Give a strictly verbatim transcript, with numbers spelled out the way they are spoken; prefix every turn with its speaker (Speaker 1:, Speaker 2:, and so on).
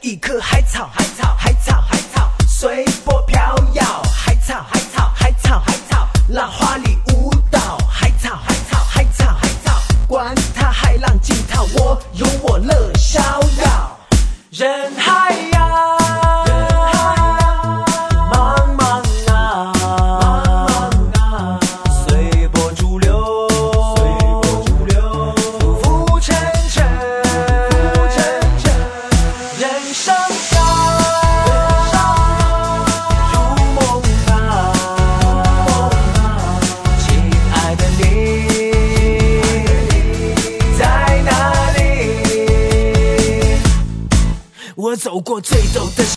Speaker 1: 一棵海草，海草，海草，海草，随波飘摇，海草，海草，海草，海草，浪花里舞蹈，海草，海草，海草，海草，管它海浪惊涛，我有我乐逍遥。人海呀，茫茫啊，随波逐流，浮沉沉，人生啊，如梦啊，亲爱的你在哪里？我走过最陡的